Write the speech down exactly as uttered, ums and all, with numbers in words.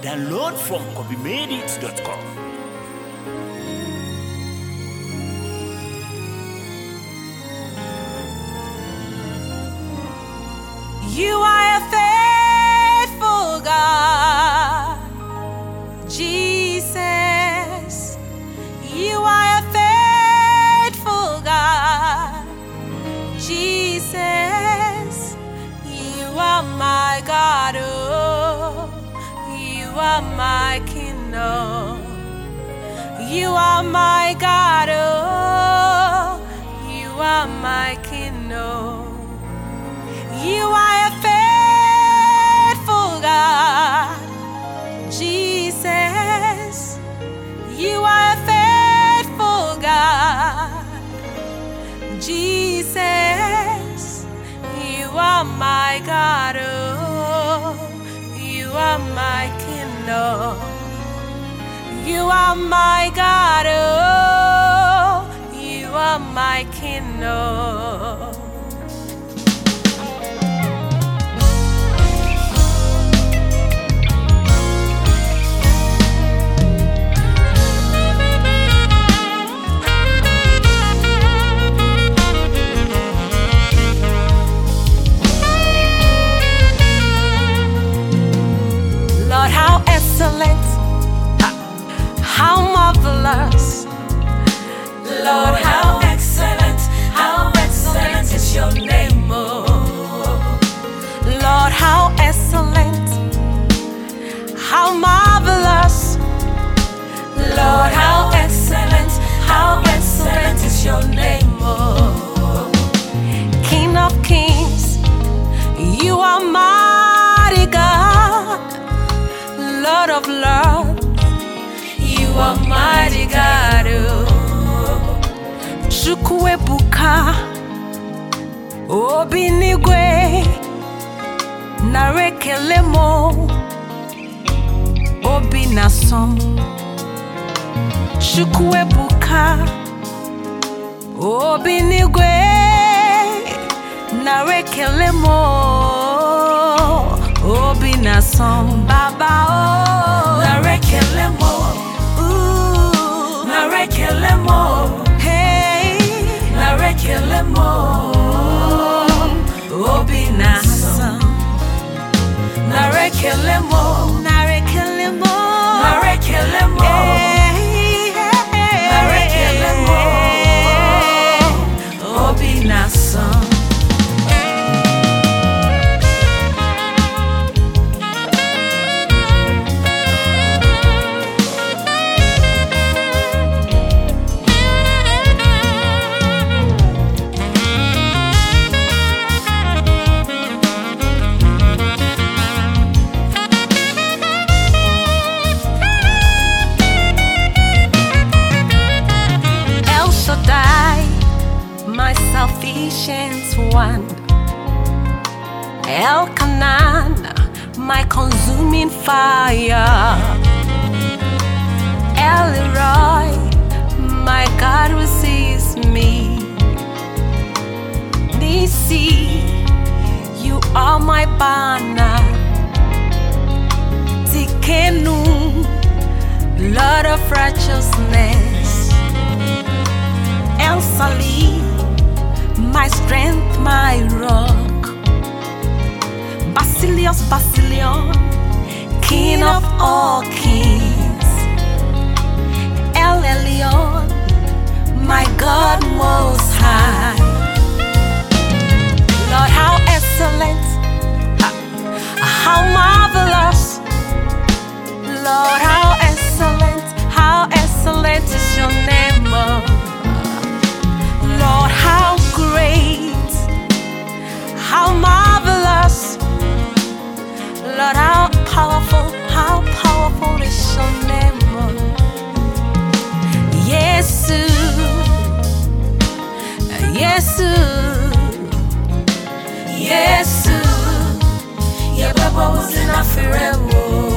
Download from kobe medits dot com. You are a faithful God, Jesus. You are a faithful God, Jesus. You are my God, oh, you are my kingdom. You are my God, oh, you are my kingdom. You are a faithful God, Jesus. You are a faithful God, Jesus. You are my God, oh, you are my kingdom. You are my God, oh, you are my kingdom. Lord, how excellent, how marvelous. Lord, how excellent, how excellent is your name, oh. Lord, how excellent, how marvelous. Lord, how excellent, how excellent is your name, oh. King of kings, you are mighty God. Lord of lords, you are mighty God, oh. Chukwuebuka, Obinigwe, Narekelemo, Obinasom. Chukwuebuka, Obinigwe, Narekelemo, Obinasom. Baba, oh, Narekelemo, ooh, Narekelemo, hey, Narekelemo, Obinasom. Narekelemo, Narekelemo, Narekelemo, hey, Narekelemo, Obinasom. My sufficient one, Elkanah, my consuming fire, Elroy, my God who sees me, Nisi, you are my banner, Tikenu, Lord of righteousness, El Sali, my strength, my rock, Basilios, Basilion, King of all kings, El Elyon, my God most high. Lord, how excellent, how marvelous. Lord, how excellent, how excellent is your name, oh. Lord, how great, how marvelous. Lord, how powerful, how powerful is your name, oh. Yesu, Yesu, Yesu, Yebaba was in a forever.